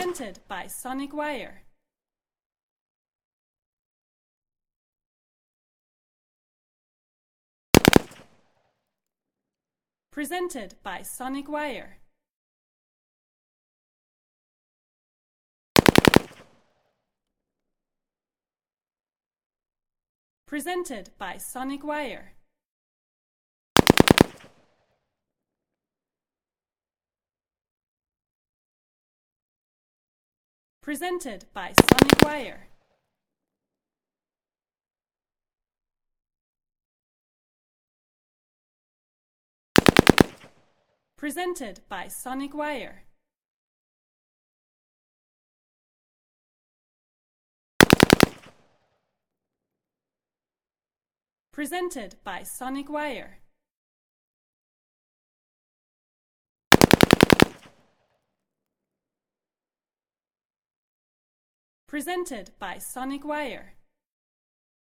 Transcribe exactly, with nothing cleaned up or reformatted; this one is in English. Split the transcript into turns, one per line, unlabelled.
Presented by Sonic Wire. Presented by Sonic Wire. Presented by Sonic Wire. Presented by Sonic Wire. Presented by Sonic Wire. Presented by Sonic Wire. Presented by Sonic Wire.